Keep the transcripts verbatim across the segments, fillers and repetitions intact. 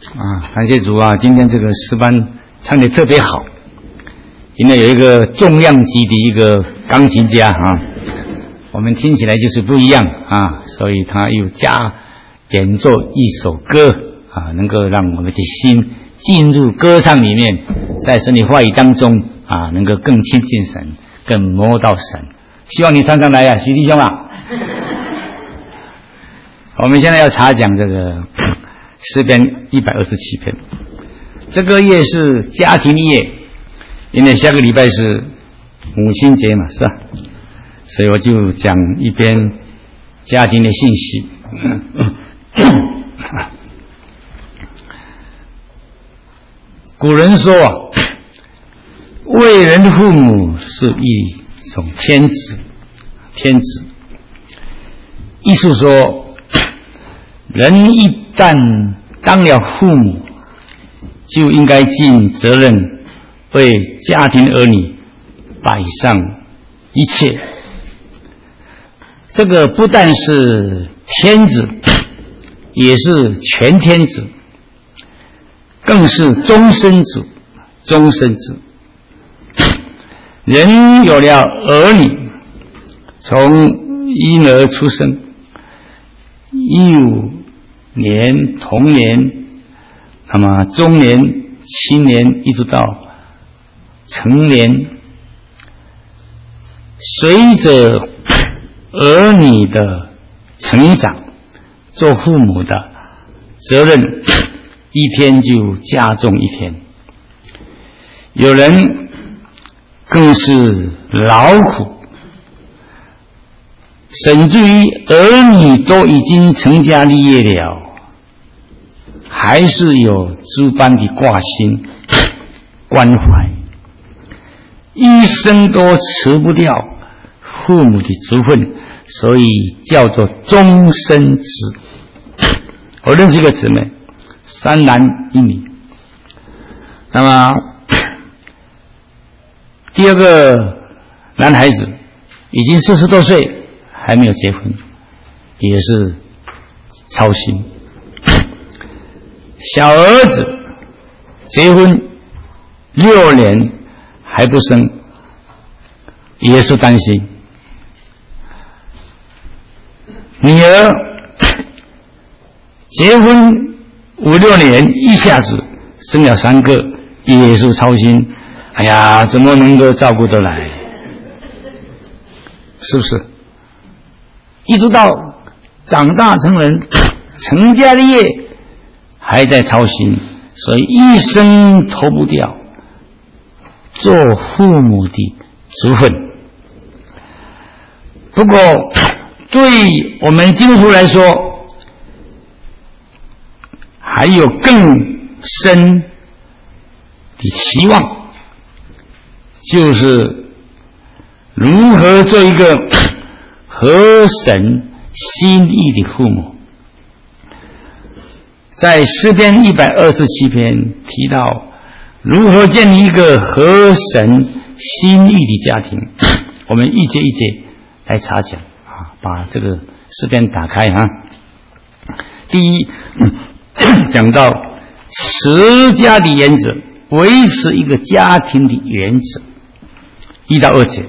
啊，感谢主啊！今天这个诗班唱得特别好，因为有一个重量级的一个钢琴家啊，我们听起来就是不一样啊，所以他又加演奏一首歌啊，能够让我们的心进入歌唱里面，在神的话语当中啊，能够更亲近神，更摸到神。希望你常常来啊，徐弟兄啊！我们现在要查讲这个诗篇一百二十七篇，这个月是家庭月，因为下个礼拜是母亲节嘛，是吧？所以我就讲一篇家庭的信息。古人说啊，为人的父母是一种天职，天职。意思说，人一旦当了父母，就应该尽责任，为家庭儿女摆上一切。这个不但是天职，也是全天职，更是终身制，终身制。人有了儿女，从婴儿出生，幼年、童年，那么中年、青年，一直到成年，随着儿女的成长，做父母的责任一天就加重一天。有人更是劳苦，甚至于儿女都已经成家立业了，还是有诸般的挂心关怀，一生都辞不掉父母的职分，所以叫做终身制。我认识一个姊妹，三男一女，那么第二个男孩子已经四十多岁，还没有结婚，也是操心。小儿子结婚六年还不生，也是担心。女儿结婚五六年，一下子生了三个，也是操心。哎呀，怎么能够照顾得来？是不是？一直到长大成人，成家立业，还在操心，所以一生脱不掉做父母的职分。不过，对我们基督徒来说，还有更深的期望，就是如何做一个合神心意的父母。在诗篇一百二十七篇提到如何建立一个合神心意的家庭，我们一节一节来查讲啊，把这个诗篇打开哈。第一，讲到持家的原则，维持一个家庭的原则，一到二节。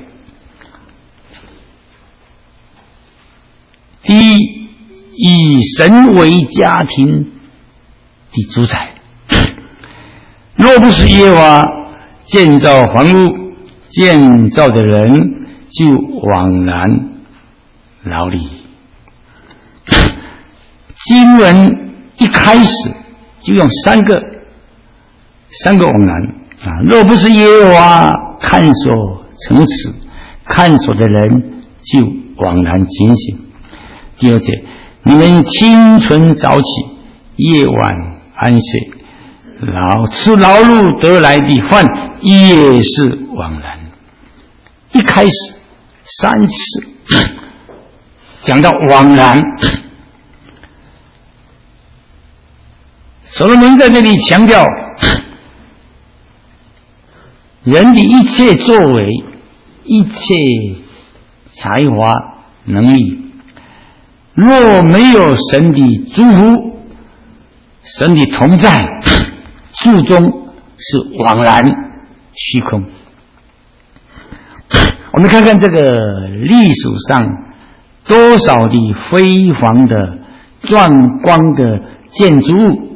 第一，以神为家庭的主宰，若不是耶和华建造房屋，建造的人就枉然劳力。经文一开始就用三个三个枉然啊！若不是耶和华看守城池，看守的人就枉然警醒。第二节，你们清晨早起，夜晚安歇，劳吃劳碌得来的饭也是枉然。一开始三次讲到枉然，所罗门在这里强调，人的一切作为，一切才华能力，若没有神的祝福， 神的同在，注中是枉然虚空。我们看看这个历史上多少的辉煌的壮观的建筑物，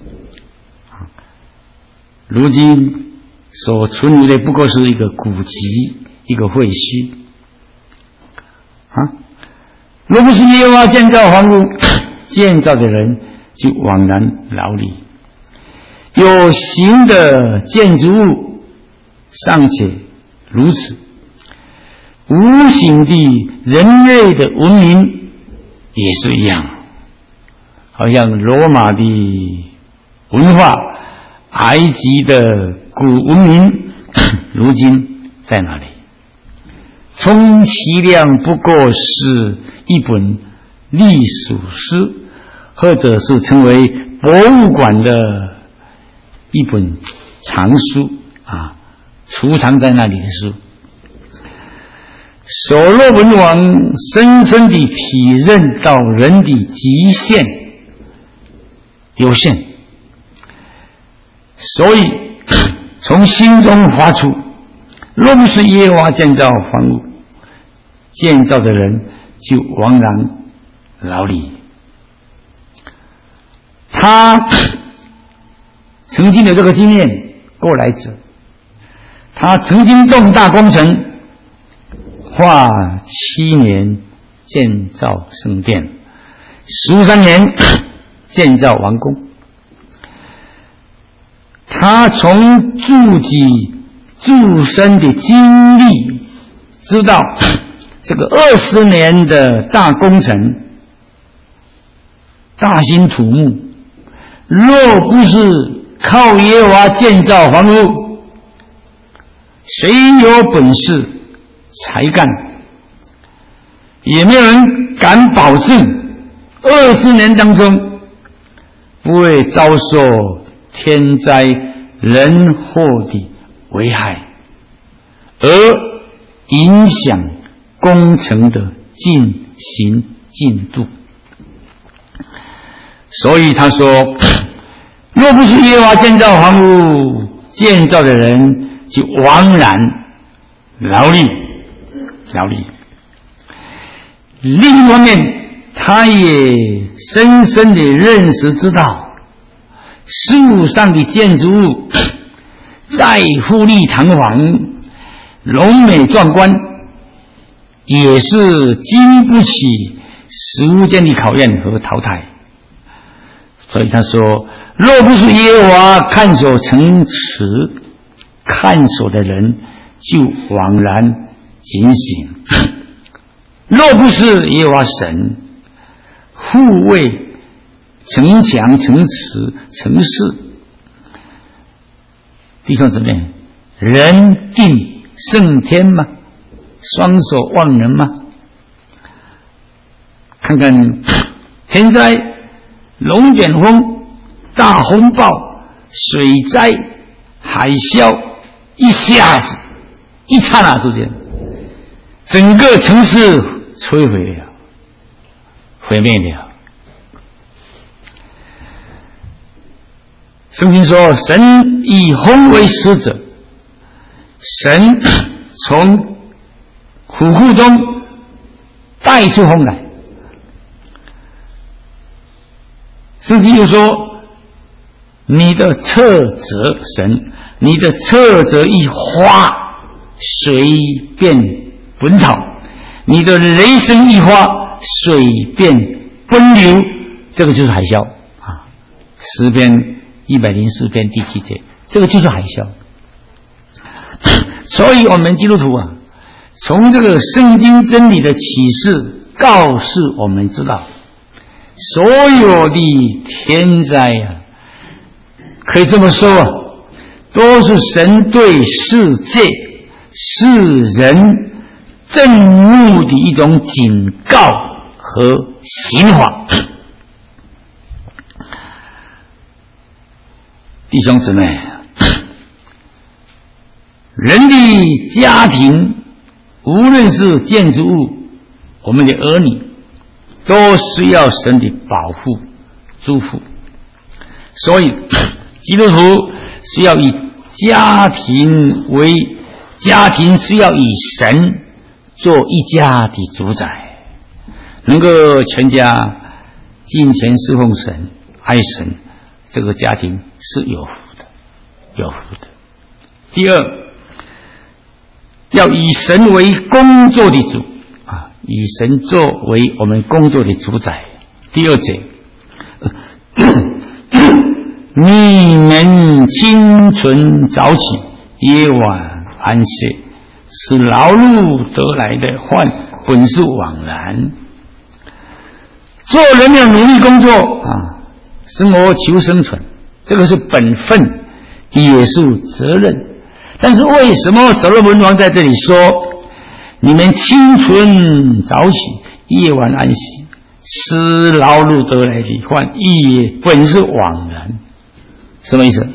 如今所存留的不过是一个古籍，一个废墟啊！若不是耶和华建造房屋，建造的人就枉然劳力。有形的建筑物尚且如此，无形的人类的文明也是一样，好像罗马的文化、埃及的古文明，如今在哪里？充其量不过是一本历史书，或者是成为博物馆的一本藏书啊，储藏在那里的书。所罗门王深深地体认到人的极限有限，所以从心中发出，若不是耶和华建造房屋，建造的人就枉然劳力。他曾经有这个经验，过来者，他曾经动大工程，花七年建造圣殿，十三年建造完工。他从自己自身的经历知道，这个二十年的大工程大兴土木，若不是靠耶和华建造房屋，谁有本事才干，也没有人敢保证二十年当中不会遭受天灾人祸的危害，而影响工程的进行进度。所以他说，若不是耶和华建造房屋，建造的人就枉然劳力劳力。另一方面，他也深深地认识知道，世上的建筑物再富丽堂皇、荣美壮观，也是经不起时间的考验和淘汰。所以他说，若不是耶和华看守城池，看守的人就枉然警醒；若不是耶和华神护卫城墙、城池、城市，弟兄姊妹，人定胜天吗？双手望人吗？看看天灾、龙卷风、大风暴、水灾、海啸，一下子一刹那之间，整个城市摧毁了，毁灭了。圣经说，神以风为使者，神从虎库中带出风来。圣经又说，你的侧折神，你的侧折一花，随便奔逃；你的雷声一发，水便奔流。这个就是海啸啊！诗篇一百零四篇第七节，这个就是海啸。所以我们基督徒啊，从这个圣经真理的启示告诉我们知道，所有的天灾啊，可以这么说啊，都是神对世界、世人正怒的一种警告和刑罚。弟兄姊妹，人的家庭，无论是建筑物，我们的儿女，都需要神的保护、祝福。 所以基督徒是要以家庭为家庭，是要以神做一家的主宰，能够全家敬虔侍奉神，爱神，这个家庭是有福的，有福的。第二，要以神为工作的主啊，以神作为我们工作的主宰。第二节，你们清晨早起，夜晚安歇，是劳碌得来的，换本是枉然。做人要努力工作啊，生活求生存，这个是本分，也是责任。但是为什么所罗门王在这里说，你们清晨早起，夜晚安息，是劳碌得来的，换也本是枉然？什么意思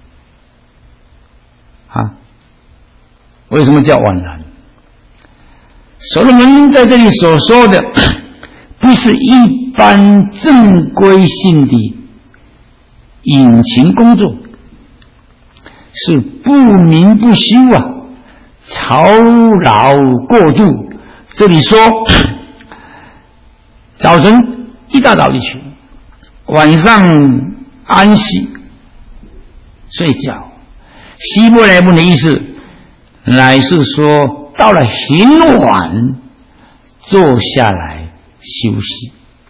啊？为什么叫枉然？所罗门在这里所说的不是一般正规性的引擎工作，是不眠不休啊，操劳过度。这里说早晨一大早就去，晚上安息睡觉。希伯来文的意思乃是说到了很晚坐下来休息，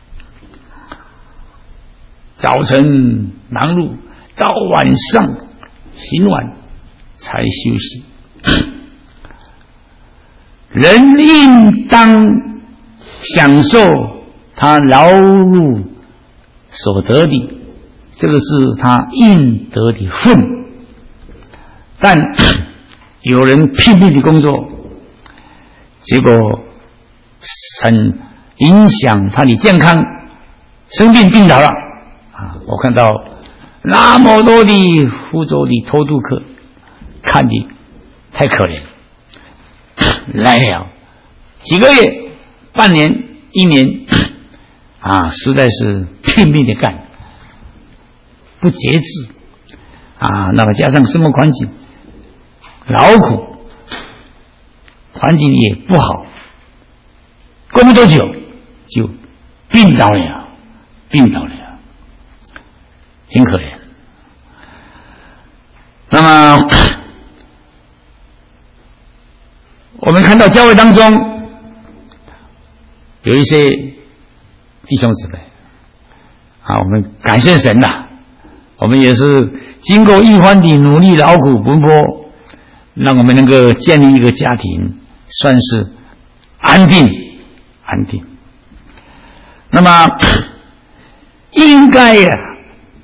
早晨忙碌到晚上很晚才休息。人应当享受他劳碌所得的，这个是他应得的份。但有人拼命的工作，结果很影响他的健康，生病病倒了啊！我看到那么多的福州的偷渡客，看的太可怜，来了几个月、半年、一年啊，实在是拼命的干，不节制啊！那么加上生活环境劳苦，环境也不好，过不多久就病倒了，病倒了，很可怜。那么我们看到教会当中有一些弟兄姊妹啊，我们感谢神呐、啊，我们也是经过一番的努力劳苦奔波，让我们能够建立一个家庭，算是安定安定。那么应该呀、啊，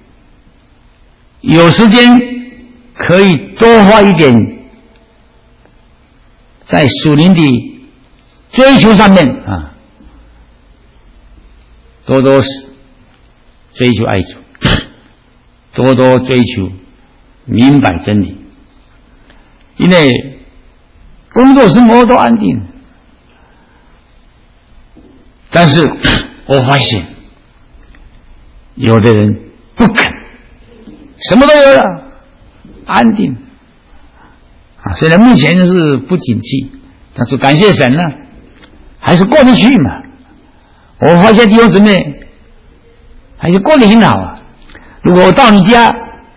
有时间可以多花一点在属灵的追求上面啊，多多追求爱主，多多追求明白真理。因为工作生活都安定，但是我发现有的人不肯，什么都有了，安定啊。虽然目前是不景气，但是感谢神呢、啊，还是过得去嘛。我发现弟兄姊妹还是过得很好啊。如果我到你家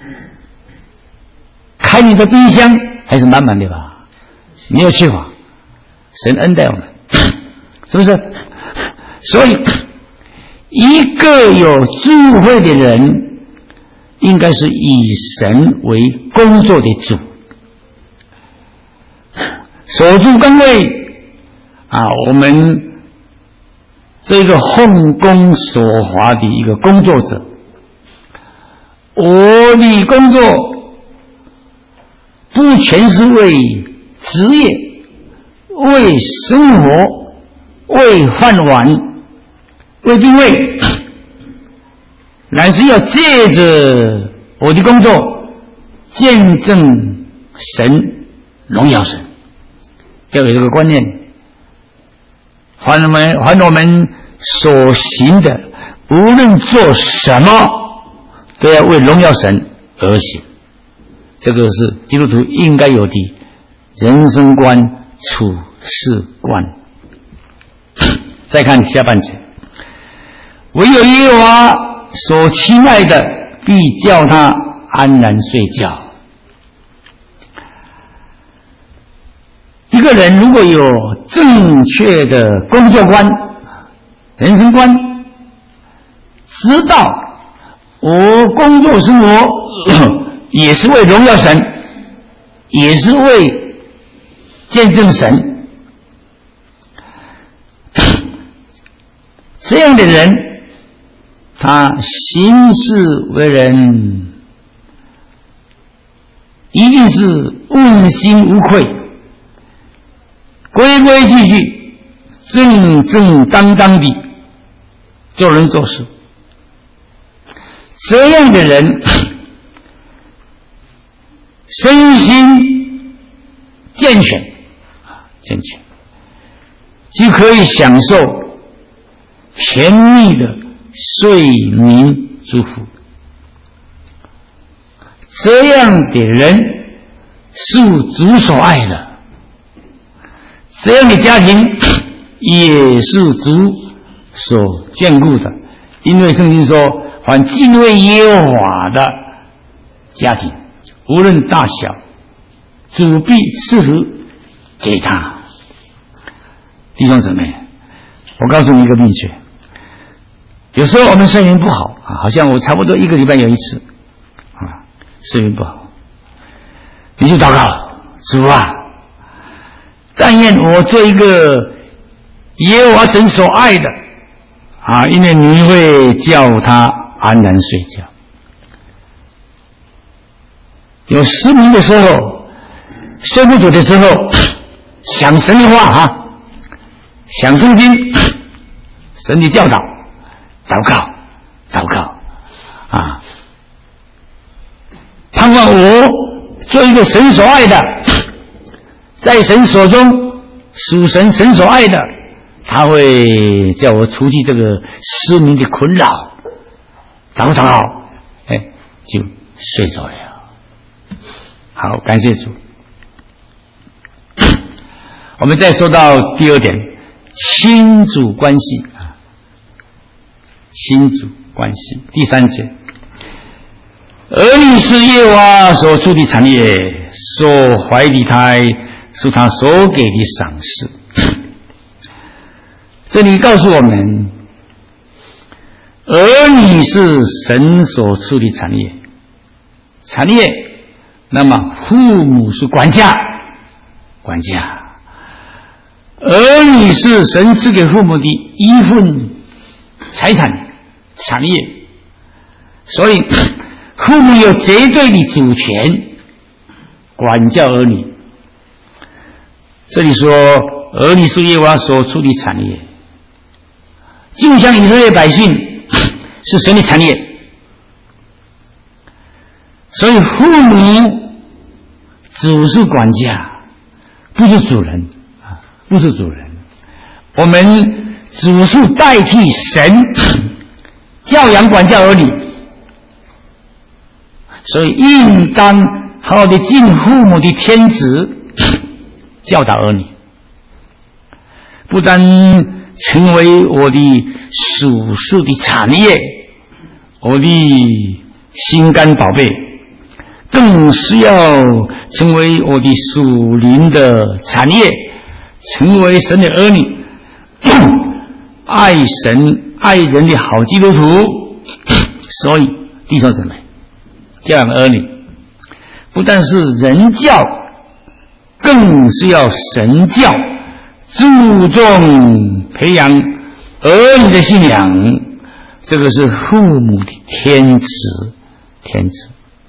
开你的冰箱，还是满满的吧，没有缺乏，神恩待我们，是不是？所以一个有智慧的人应该是以神为工作的主，守住岗位啊，我们这个奉公守法的一个工作者，我的工作不全是为职业、为生活、为饭碗、为地位，乃是要借着我的工作见证神、荣耀神。要有这个观念，凡我们凡我们所行的，无论做什么， 都要为荣耀神而行，这个是基督徒应该有的人生观、处事观。再看下半节，唯有耶和华所亲爱的，必叫他安然睡觉。一个人如果有正确的工作观、人生观，知道我工作生活也是为荣耀神，也是为见证神，这样的人，他行事为人一定是问心无愧，规规矩矩、正正当当的做人做事。这样的人身心健全健全就可以享受甜蜜的睡眠祝福。这样的人是主所爱的，这样的家庭也是主所眷顾的，因为圣经说凡敬畏耶和华的家庭，无论大小，主必赐福给他。弟兄姊妹，我告诉你一个秘诀，有时候我们睡眠不好啊，好像我差不多一个礼拜有一次啊，睡眠不好，你就祷告，主啊，但愿我做一个耶和华神所爱的啊，因为你会叫他安然睡觉。有失眠的时候，睡不着的时候，想神的话啊，想圣经，神的教导，祷告，祷告啊，盼望我做一个神所爱的，在神手中属神神所爱的，他会叫我除去这个失眠的困扰，祷告祷告，哎，就睡着了。好，感谢主。我们再说到第二点，亲主关系啊，亲主关系。第三节，儿女是耶和华所出的产业，所怀的胎是他所给的赏赐。这里告诉我们，儿女是神所出的产业，产业，那么父母是管家，管家。儿女是神赐给父母的一份财产产业，所以父母有绝对的主权管教儿女。这里说儿女是耶和华所出的产业，就像以色列百姓是神的产业，所以父母只是管家，不是主人，不是主人。我们只是代替神教养管教儿女，所以应当好好的尽父母的天职，教导儿女，不但成为我的属世的产业，我的心肝宝贝，更是要成为我的属灵的产业，成为神的儿女，爱神爱人的好基督徒。所以弟兄姊妹，教养儿女不但是人教，更是要神教，注重培养儿女的信仰，这个是父母的天职，天职。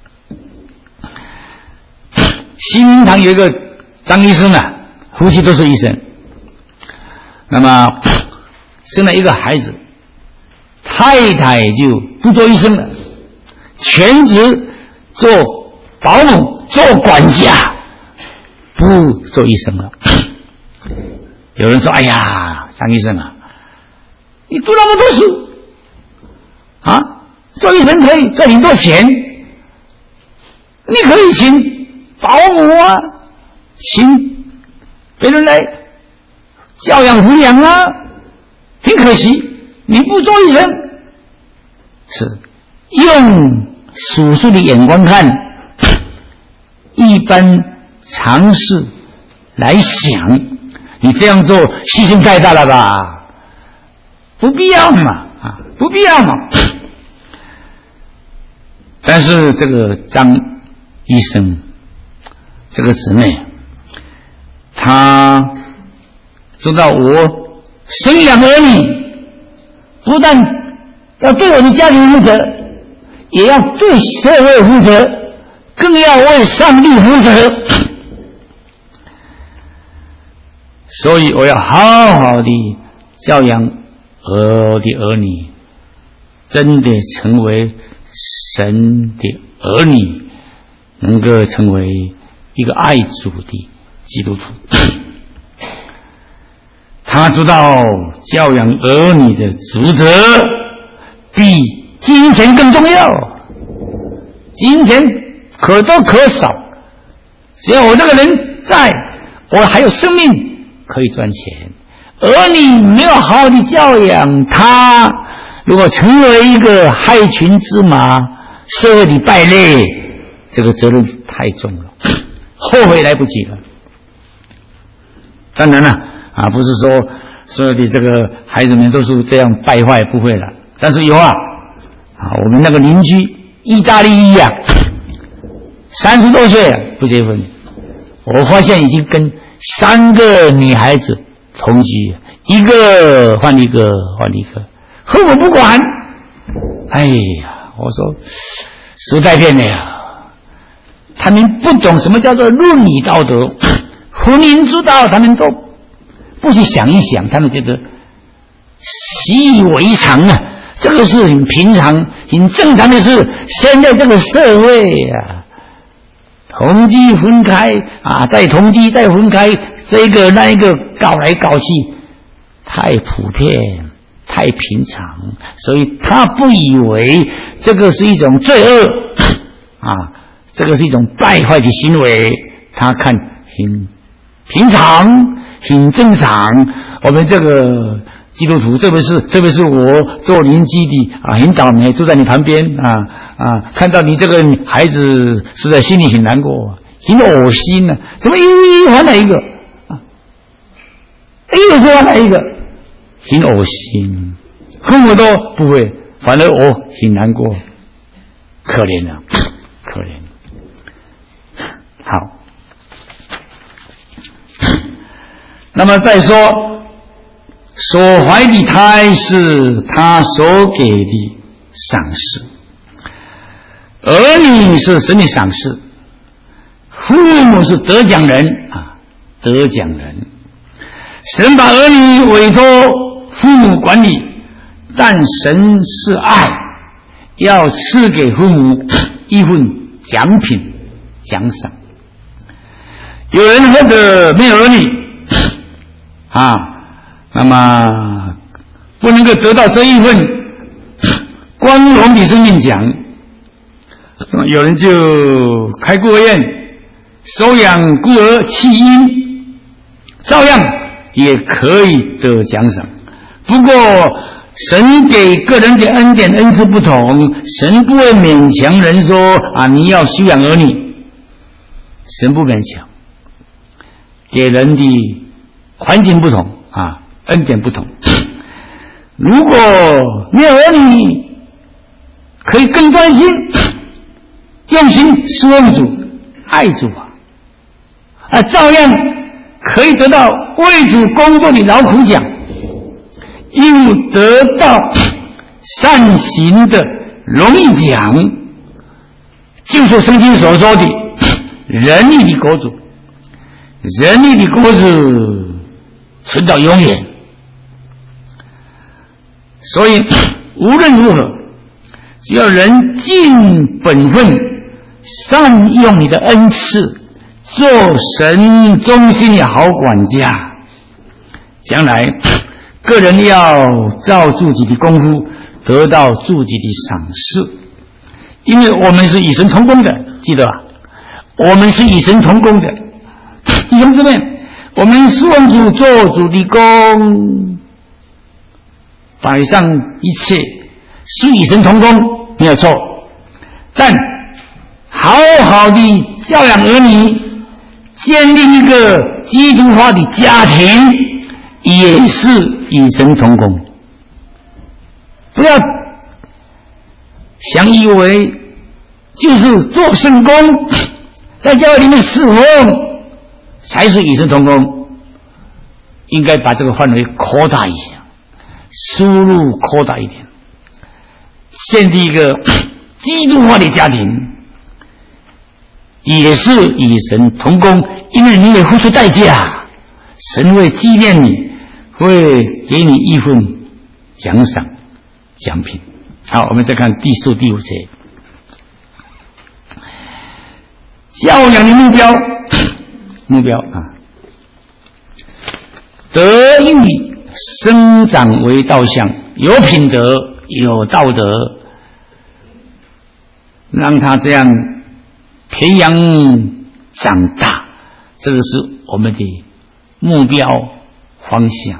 新营堂有一个张医生啊，夫妻都是医生，那么生了一个孩子，太太就不做医生了，全职做保姆，做管家，不做医生了。有人说，哎呀，张医生啊，你读那么多书啊，做医生可以赚很多钱，你可以请保姆啊，请别人来教养抚养啊，很可惜你不做医生。是用属世的眼光看，一般常识来想，你这样做牺牲太大了吧，不必要嘛，啊，不必要嘛。但是这个张医生这个姊妹，她知道我生养儿女不但要对我的家庭负责，也要对社会负责，更要为上帝负责，所以我要好好的教养我的儿女，真的成为神的儿女，能够成为一个爱主的基督徒。他知道教养儿女的职责比金钱更重要，金钱可多可少，只要我这个人在，我还有生命可以赚钱。儿女没有好好的教养他，如果成为一个害群之马，社会的败类，这个责任太重了，后悔来不及了。当然了啊，不是说所有的这个孩子们都是这样败坏，不会了。但是有啊，啊，我们那个邻居意大利裔啊，三十多岁了不结婚，我发现已经跟三个女孩子同居，一个换一个换一个，父母不管。哎呀，我说时代变了呀，他们不懂什么叫做伦理道德，婚姻之道他们都不去想一想，他们觉得习以为常啊，这个是很平常很正常的事。现在这个社会啊，同居分开啊，再同居再分开，这个那一个搞来搞去，太普遍太平常，所以他不以为这个是一种罪恶啊，这个是一种败坏的行为，他看很平常很正常。我们这个基督徒，特别是特别是我做邻居的啊，很倒霉，住在你旁边啊啊，看到你这个孩子，实在心里很难过，很恶心啊！怎么一换来一个啊，一个换来一个，很恶心。父母都不会，反而我很难过，可怜啊，可怜。好，那么再说，所怀的胎是他所给的赏赐，儿女是神的赏赐，父母是得奖人啊，得奖人。神把儿女委托父母管理，但神是爱，要赐给父母一份奖品奖赏。有人或者没有儿女啊，那么不能够得到这一份光荣的生命奖，有人就开孤儿院收养孤儿弃婴，照样也可以得奖赏。不过神给个人的恩典恩赐不同，神不会勉强人说啊，你要修养儿女，神不勉强，给人的环境不同啊，恩典不同。如果没有儿女，可以更专心用心侍奉主爱主啊，啊，照样可以得到为主工作的劳苦奖，又得到善行的荣誉奖，就是圣经所说的仁义的果子，仁义的果子存到永远。所以无论如何，只要人尽本分，善用你的恩赐，做神忠心的好管家，将来个人要照自己的功夫得到自己的赏赐。 因为我们是与神同工的，记得吧？我们是与神同工的，弟兄姊妹，我们是奉主做主的工，摆上一切是与神同工，没有错。但好好的教养儿女，建立一个基督化的家庭，也是与神同工。不要想以为就是做圣工，在教会里面侍奉才是与神同工，应该把这个范围扩大一下，输入扩大一点，建立一个基督化的家庭，也是与神同工，因为你也付出代价，神会纪念你，会给你一份奖赏奖品。好，我们再看第四、第五节，教养的目标，目标啊，德育生长为导向，有品德，有道德，让他这样培养长大，这个是我们的目标方向。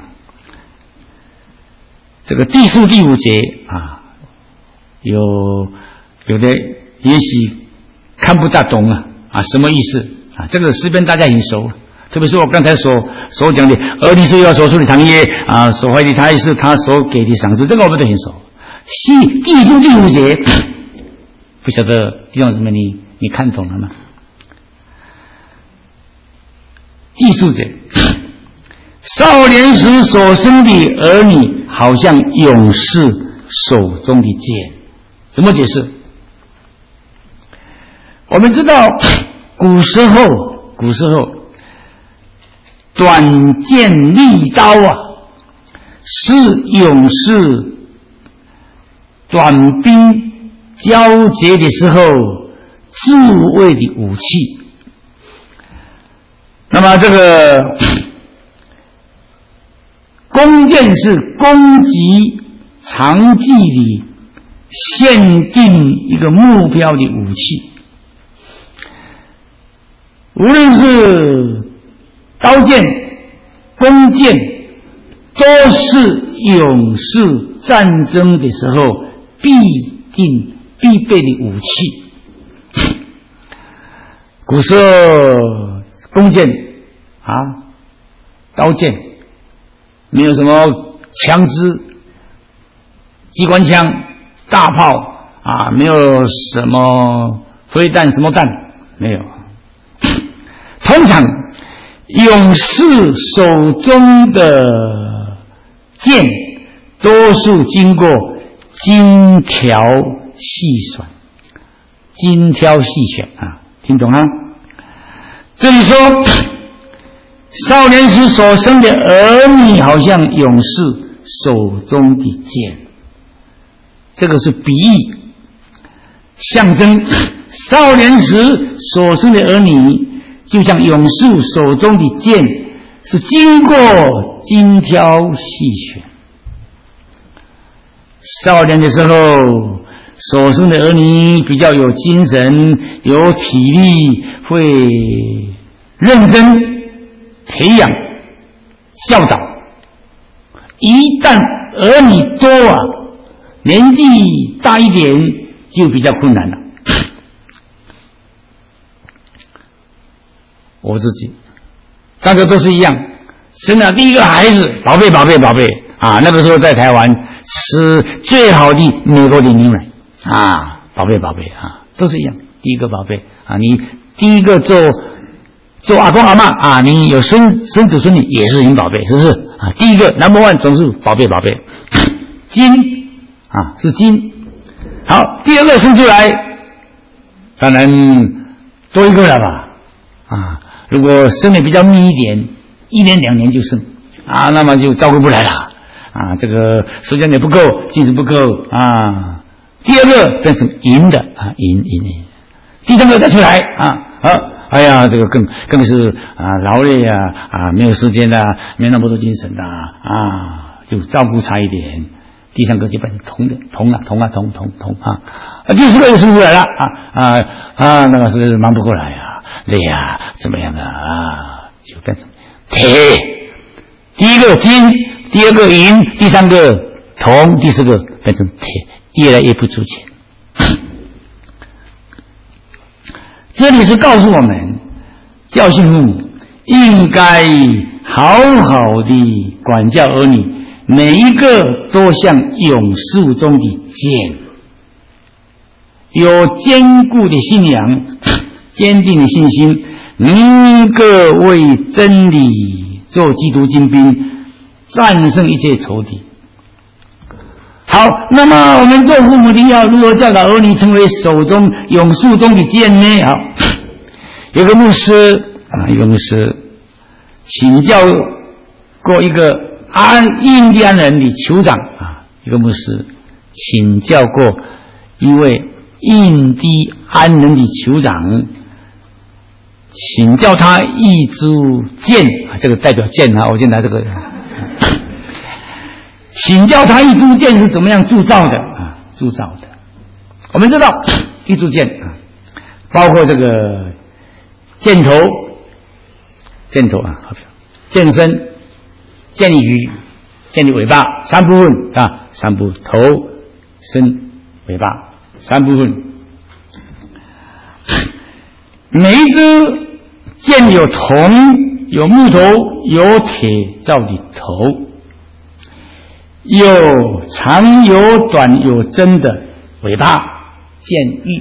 这个第四、第五节啊，有有的也许看不大懂啊啊，什么意思啊？这个诗篇大家很熟，特别是我刚才所所讲的儿女是要所属的长业啊，所怀的胎是他所给的赏赐，这个我们都很熟。第第四、第五节，不晓得弟兄姊妹你你看懂了吗？第四节，少年时所生的儿女，好像勇士手中的剑。怎么解释？我们知道，古时候，古时候，短剑利刀啊，是勇士短兵交接的时候自卫的武器。那么这个弓箭是攻击长距离限定一个目标的武器，无论是刀剑、弓箭，都是勇士战争的时候必定必备的武器。古时候弓箭啊，刀剑，没有什么枪支、机关枪、大炮啊，没有什么飞弹、什么弹，没有。通常勇士手中的剑多数经过精挑细选，精挑细选啊，听懂吗？这里说少年时所生的儿女，好像勇士手中的剑，这个是比喻，象征少年时所生的儿女就像勇士手中的剑，是经过精挑细选。少年的时候所生的儿女比较有精神、有体力，会认真培养教导。一旦儿女多啊，年纪大一点就比较困难了。我自己大家都是一样，生了第一个孩子，宝贝宝贝宝贝啊！那个时候在台湾吃最好的美国的牛奶啊，宝贝宝贝啊，都是一样，第一个宝贝啊，你第一个做做阿公阿嬷啊，你有孙孙子孙女也是很宝贝，是不是啊？第一个 number one 总是宝贝宝贝，金啊是金。好，第二个生出来，当然多一个了吧啊。如果生的比较密一点，一年两年就生啊，那么就照顾不来了啊，这个时间也不够，精神不够啊。第二个变成银的啊，银银银。第三个再出来啊啊，哎呀，这个更更是啊劳累啊啊，没有时间啊，没那么多精神啊啊，就照顾差一点。 第三个就变成同的同啊同啊同同同啊，啊第四个又生出来了啊啊啊那个是忙不过来啊，累啊怎么样啊啊就变成铁，第一个金，第二个银，第三个铜，第四个变成铁，越来越不值钱。这里是告诉我们，教训父母应该好好的管教儿女，每一个都像永树中的剑，有坚固的信仰，坚定的信心，每一个为真理做基督精兵，战胜一切仇敌。好，那么我们做父母的要如何教导儿女成为手中永树中的剑呢？好，有个牧师啊，一个牧师请教过一个安印第安人的酋长啊，一个牧师请教过一位印第安人的酋长，请教他一支箭啊，这个代表箭啊，我就拿这个。请教他一支箭是怎么样铸造的啊？铸造的，我们知道一支箭啊，包括这个箭头、箭头啊，箭身、箭的羽、箭的尾巴三部分啊，三部头、身、尾巴三部分。每一支箭有铜、有木头、有铁造的头。有长有短有针的尾巴箭翼，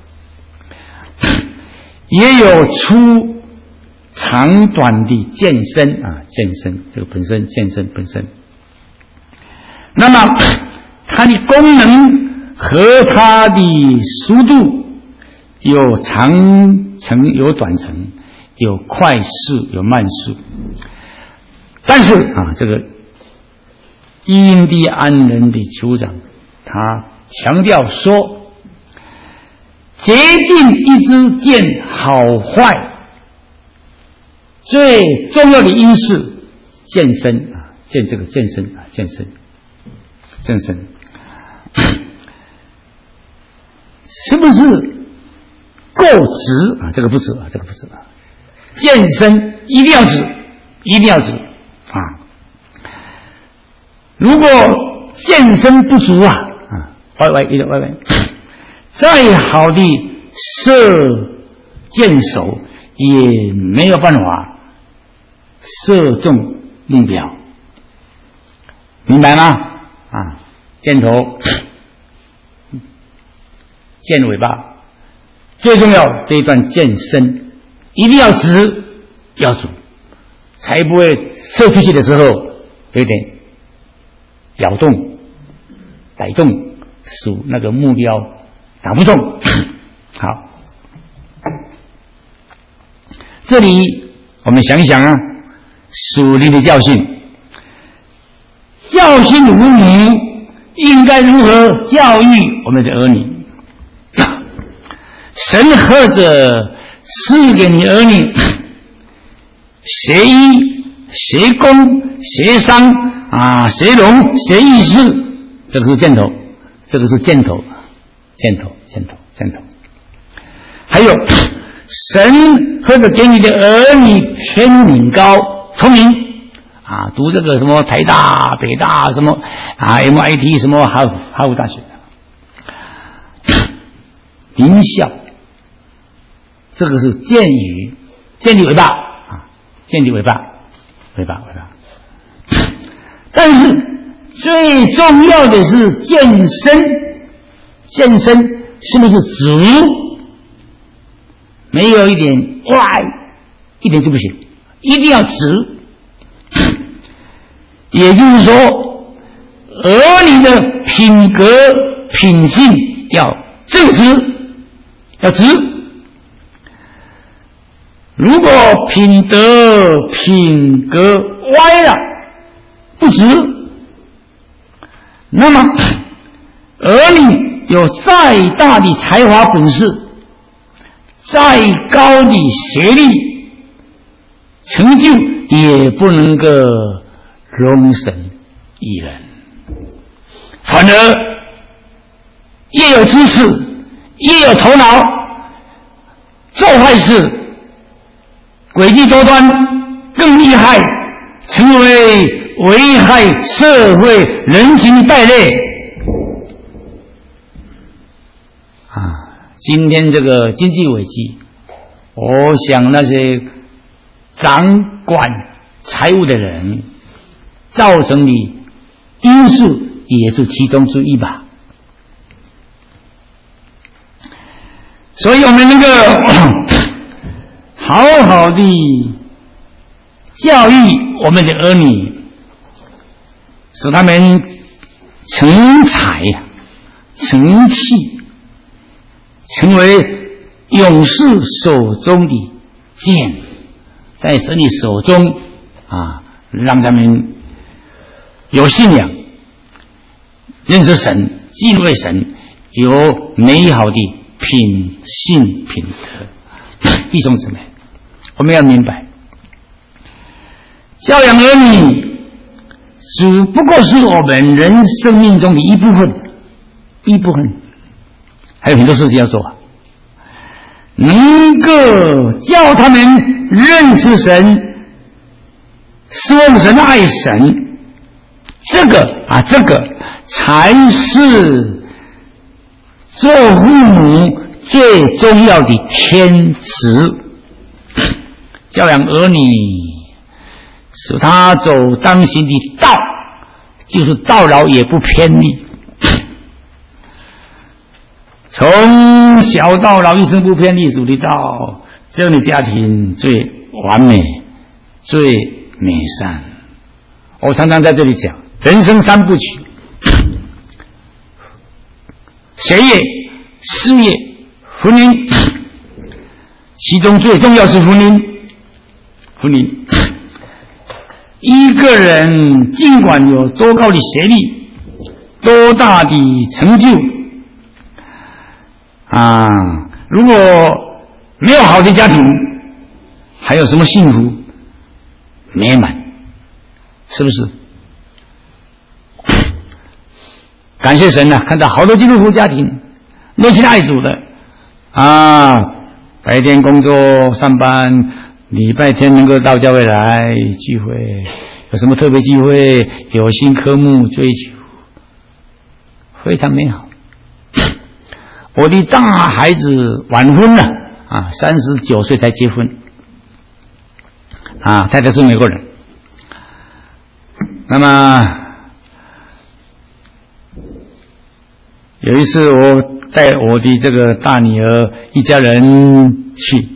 也有粗长短的箭身啊，箭身这个本身箭身本身。那么它的功能和它的速度有长程有短程，有快速有慢速，但是啊这个印第安人的酋长他强调说，决定一支箭好坏最重要的因是箭身啊，箭这个箭身啊，箭身箭身是不是够直啊？这个不直啊，这个不直啊，箭身一定要直，一定要直啊。如果箭身不足啊，啊，歪歪一点歪歪，再好的射箭手也没有办法射中目标，明白吗？啊，箭头、箭尾巴，最重要这一段箭身一定要直要足，才不会射出去的时候有点摇动、摆动，使那个目标打不中。好，这里我们想一想啊，属灵的教训，教训父母应该如何教育我们的儿女？神或者赐给你儿女谁一谁公谁商啊，谁龙谁意识，这个是箭头，这个是箭头，箭头，箭头，箭头。还有，神或者给你的儿女天敏高、聪明啊，读这个什么台大、北大什么啊 M I T 什么哈哈佛大学，名校，这个是箭羽，箭的尾巴啊，箭的尾巴，尾巴，尾巴。但是最重要的是箭身，箭身是不是直？没有一点歪，一点就不行，一定要直。也就是说，儿女的品格品性要正直，要直。如果品德品格歪了，不直，那么儿女有再大的才华本事，再高的学历成就，也不能够容神一人。 反而越有知识，越有头脑，做坏事诡计多端，更厉害，成为危害社会人情的败类啊！今天这个经济危机，我想那些掌管财务的人造成的因素也是其中之一吧。所以我们能够好好的教育我们的儿女，使他们成才成器，成为勇士手中的剑，在神你手中啊，让他们有信仰，认识神，敬畏神，有美好的品性品德。弟兄姊妹，我们要明白，教养儿女只不过是我们人生命中的一部分，一部分，还有很多事情要做啊。能够叫他们认识神，侍奉神，爱神，这个啊，这个才是做父母最重要的天职。教养儿女，使他走当行的道，就是到老也不偏离，从小到老一生不偏离主的道，这样的家庭最完美，最美善。我常常在这里讲人生三部曲，学业、事业、婚姻，其中最重要是婚姻。婚姻，一个人尽管有多高的学历，多大的成就啊，如果没有好的家庭，还有什么幸福美满？是不是？感谢神啊，看到好多基督徒家庭热心爱主的啊，白天工作上班，礼拜天能够到教会来聚会，有什么特别聚会，有新科目追求，非常美好。我的大孩子晚婚了啊，三十九岁才结婚啊，太太是美国人。那么有一次我带我的这个大女儿一家人去，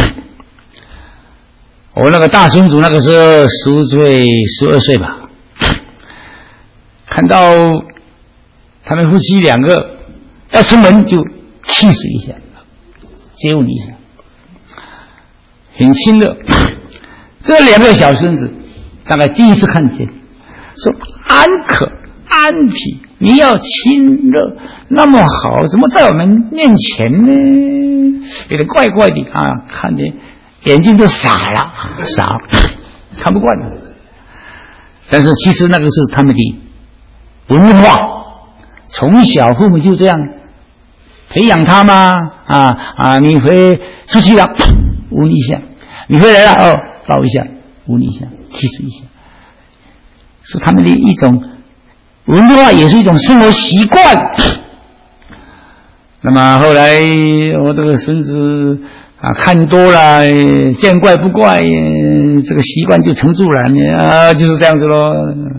我那个大孙子那个时候十岁十二岁吧，看到他们夫妻两个要出门就气水一下，接吻一下，很亲热。这两个小孙子大概第一次看见，说安可安体，你要亲热那么好，怎么在我们面前呢？有点怪怪的啊，看见眼睛都傻了，傻看不惯。但是其实那个是他们的文化，从小父母就这样培养他吗？啊啊！你回出去了，吻一下；你回来了，哦，抱一下，吻一下，提示一下，是他们的一种文化，也是一种生活习惯。那么后来我这个孙子啊，看多了，见怪不怪，这个习惯就成住了啊，就是这样子咯。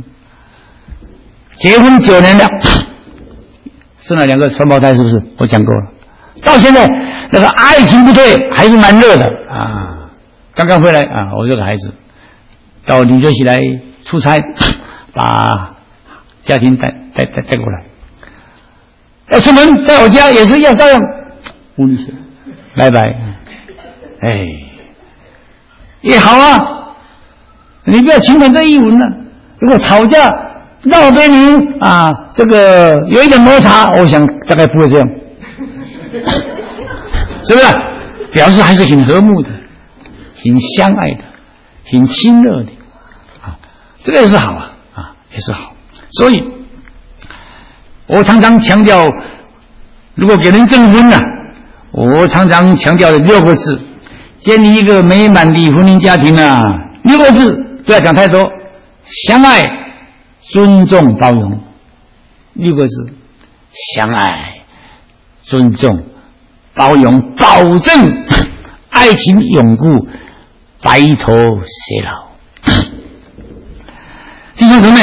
结婚九年了，生了两个双胞胎，是不是？我讲过了。到现在那个爱情不退，还是蛮热的啊。刚刚回来啊，我这个孩子到纽约西来出差，把家庭带带带带过来。要出门，在我家也是要照样吻一下，拜拜。哎，也好啊，你不要轻看这一吻了。如果吵架闹别扭啊，这个有一点摩擦，我想大概不会这样，是不是？表示还是很和睦的，很相爱的，很亲热的啊，这个也是好啊，啊，也是好。所以我常常强调，如果给人证婚啊，我常常强调的六个字：建立一个美满的婚姻家庭啊，六个字不要讲太多，相爱、尊重、包容。六个字：相爱、尊重、包容，保证爱情永固，白头偕老。弟兄姊妹，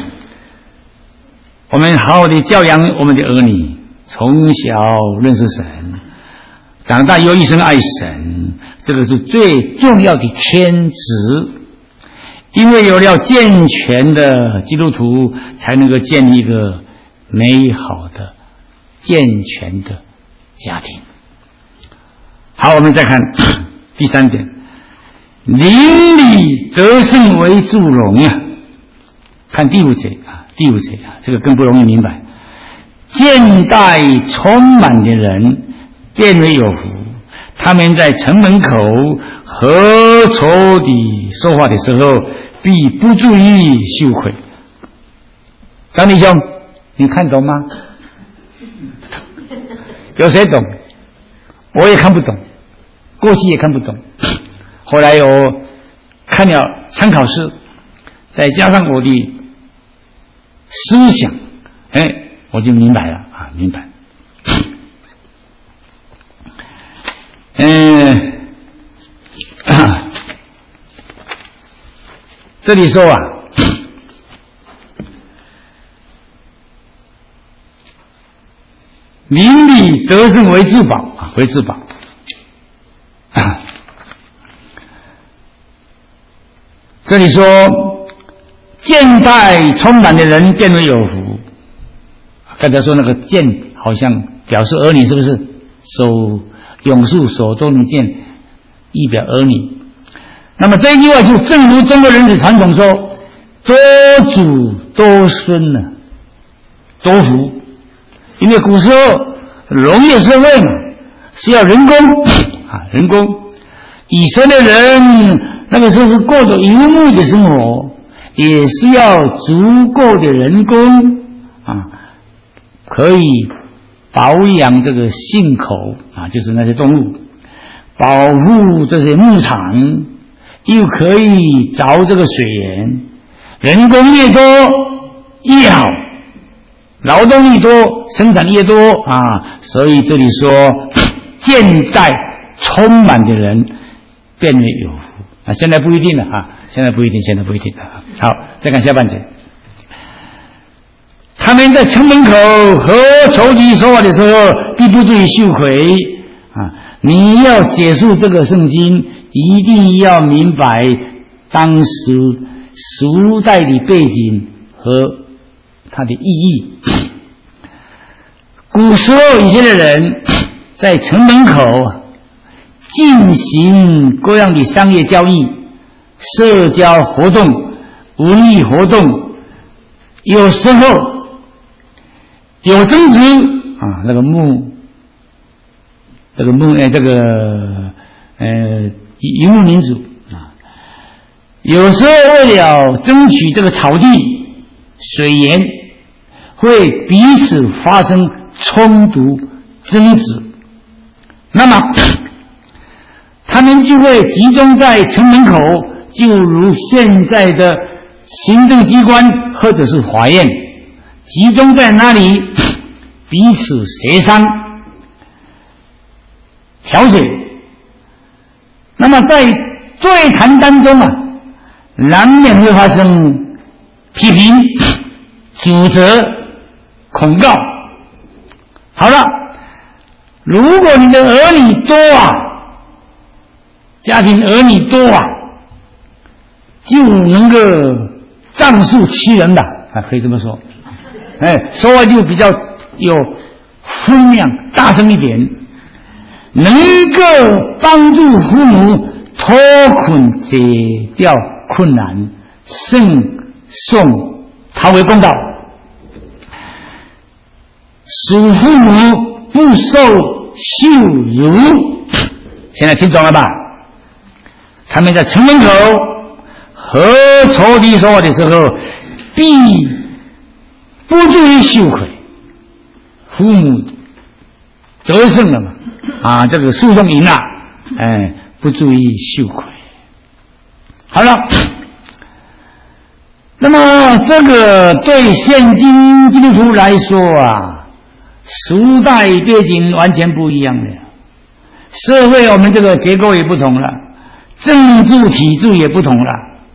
我们好好的教养我们的儿女，从小认识神，长大以后一生爱神，这个是最重要的天职。因为有了健全的基督徒，才能够建立一个美好的健全的家庭。好，我们再看第三点，邻里得胜为祝荣啊。看第五节啊，第五节啊，这个更不容易明白。见待充满的人变为有福，他们在城门口和仇敌说话的时候，必不注意羞愧。张弟兄，你看懂吗？有谁懂？我也看不懂，过去也看不懂，后来我看了参考书，再加上我的思想，哎，我就明白了啊，明白。嗯，啊，这里说啊，邻里得胜为至宝啊，为至宝。啊，这里说，见待充满的人变为有福。刚才说那个见，好像表示儿女，是不是？手永树手中的剑，意表儿女。那么这一句话就正如中国人的传统说，多祖多孙呢、啊，多福。因为古时候农业社会嘛，需要人工啊，人工。以色列人那个时候是过着游牧的生活，也需要足够的人工啊，可以保养这个信口啊，就是那些动物，保护这些牧场，又可以凿这个水源，人工越多越好，劳动力多，生产越多啊，所以这里说见待充满的人变为有福啊，现在不一定了啊，现在不一定，现在不一定啊。好，再看下半节。他们在城门口和仇敌说话的时候，必不注意羞愧啊！你要解述这个圣经，一定要明白当时时代的背景和它的意义。古时候以色列人在城门口进行各样的商业交易、社交活动、文艺活动，有时候有争执啊，那个牧，这个牧呃，这个呃游牧民族啊，有时候为了争取这个草地、水源，会彼此发生冲突、争执。那么他们就会集中在城门口，就如现在的行政机关或者是法院，集中在那里彼此协商调解。那么在对谈当中啊，难免会发生批评、指责、控告。好了，如果你的儿女多啊，家庭儿女多啊，就能够仗势欺人吧，啊，可以这么说。哎，说话就比较有分量，大声一点，能够帮助父母脱困解掉困难，胜送讨回公道，使父母不受羞辱。现在听懂了吧？他们在城门口和仇敌说话的时候，必不注意羞愧父母得胜了嘛，啊，这个诉讼赢了，哎，不注意羞愧。好了，那么这个对现今基督徒来说啊，时代背景完全不一样的，社会我们这个结构也不同了，政治体制也不同了，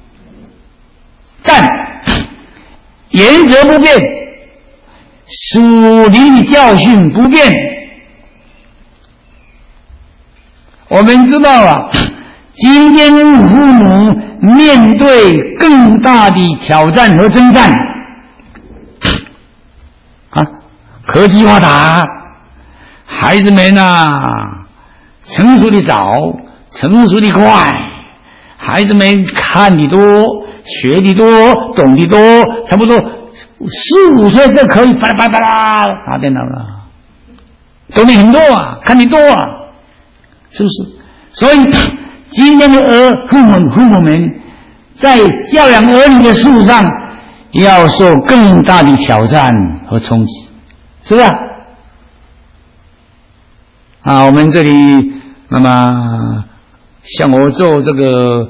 但原则不变，属灵的教训不变。我们知道啊，今天父母面对更大的挑战和征战啊，科技发达，孩子们啊成熟的早，成熟的快，孩子们看的多，学的多，懂的多，差不多四五岁就可以巴拉巴拉巴拉打电脑了，懂的很多啊，看的多啊，是不是？所以今天的儿父母父母们在教养儿女的事上要受更大的挑战和冲击，是不是？啊，我们这里那么像我做这个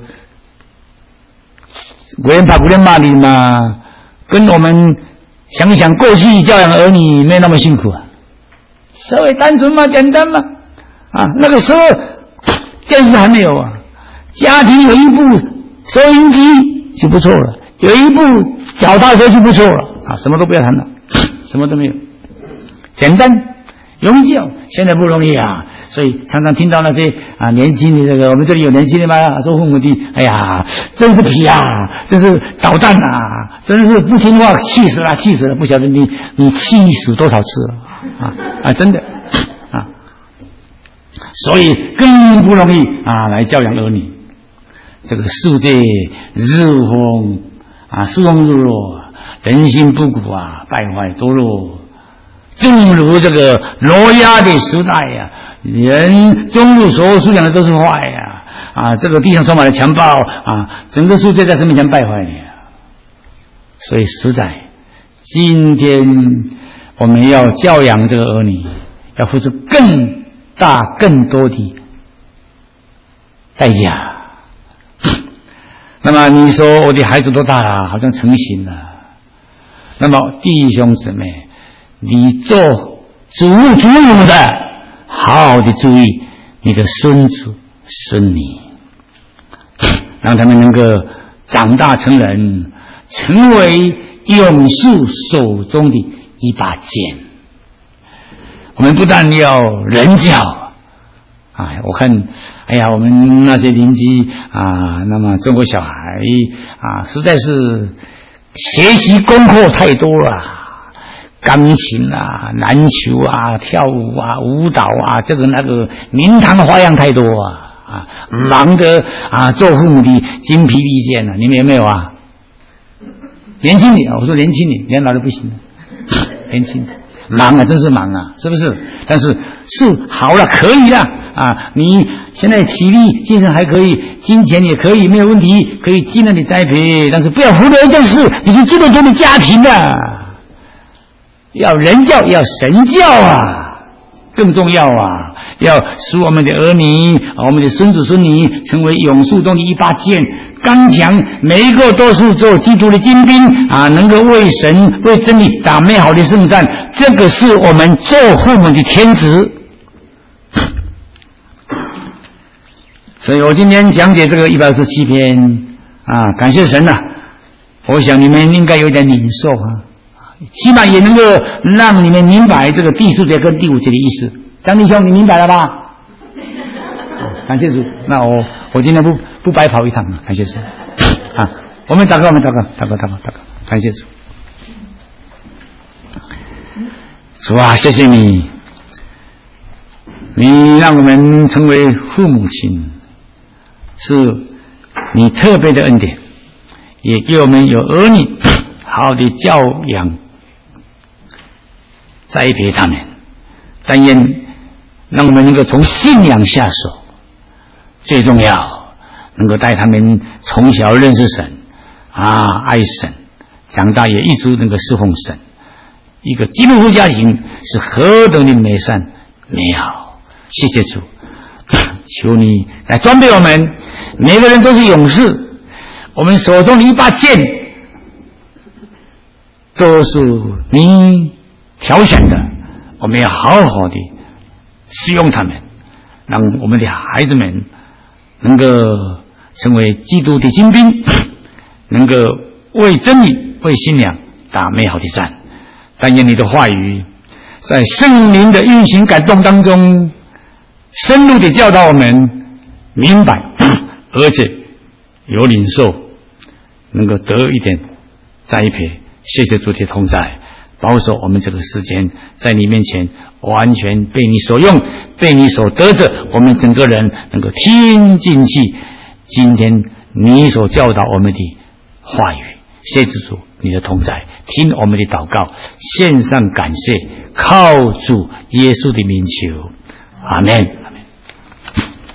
国研法国研法里嘛，跟我们想想过去教养儿女没那么辛苦啊，稍微单纯嘛，简单嘛，啊，那个时候电视还没有啊，家庭有一部收音机就不错了，有一部脚踏车就不错了啊，什么都不要谈了，什么都没有，简单容易教，现在不容易啊，所以常常听到那些啊年轻的这个，我们这里有年轻的吗？做父母的，哎呀，真是皮啊，真是捣蛋啊，真是不听话，气死了，气死了，不晓得你你气死多少次了啊啊，真的啊，所以更不容易啊来教养儿女。这个世界日风啊，世风日落，人心不古啊，败坏堕落。正如这个挪亚的时代呀、啊，人中路所有素养的都是坏呀、啊，啊，这个地上充满了强暴啊，整个世界在神面前败坏呀。所以实在，今天我们要教养这个儿女，要付出更大、更多的代价。那么你说我的孩子多大了？好像成型了。那么弟兄姊妹，你做祖父祖母的，好好的注意你的孙子孙女，让他们能够长大成人，成为勇士手中的一把剑。我们不但要人教。哎，我看，哎呀，我们那些邻居啊，那么中国小孩啊，实在是学习功课太多了，钢琴啊、篮球啊、跳舞啊、舞蹈啊，这个那个名堂花样太多啊，啊，忙得啊，做父母的精疲力尽了。你们有没有啊？年轻的，我说年轻的，年老的不行了，年轻的。忙啊，真是忙啊，是不是？但是是好了，可以了啊！你现在体力、精神还可以，金钱也可以，没有问题，可以尽量的栽培。但是不要忽略一件事，你是这么多的家庭啊，要人教，要神教啊，更重要啊！要使我们的儿女、我们的孙子孙女成为勇士中的一把剑，刚强，每一个都是做基督的精兵啊，能够为神、为真理打美好的胜战。这个是我们做父母的天职。所以我今天讲解这个一百二十七篇啊，感谢神啊！我想你们应该有点领受啊，起码也能够让你们明白这个第四节跟第五节的意思。张弟兄，你明白了吧？感谢主，那我我今天不不白跑一趟了，感谢主啊！我们祷告，我们祷告，祷告，祷告，祷告，感谢主。主啊，谢谢你，你让我们成为父母亲，是你特别的恩典，也给我们有儿女好好的教养、栽培他们，但愿让我们能够从信仰下手。最重要，能够带他们从小认识神啊，爱神，长大也一直能够侍奉神， 一个基督徒家庭是何等的美善美好。谢谢主，求你来装备我们，每个人都是勇士，我们手中的一把剑都是你挑选的，我们要好好的使用它们，让我们的孩子们能够成为基督的精兵，能够为真理为信仰打美好的战。但愿你的话语在圣灵的运行感动当中深入的教导我们明白，而且有领受，能够得一点栽培。谢谢主的同在，保守我们这个时间在你面前完全被你所用，被你所得着，我们整个人能够听进去今天你所教导我们的话语。谢谢主你的同在，听我们的祷告，献上感谢，靠主耶稣的名求，阿们。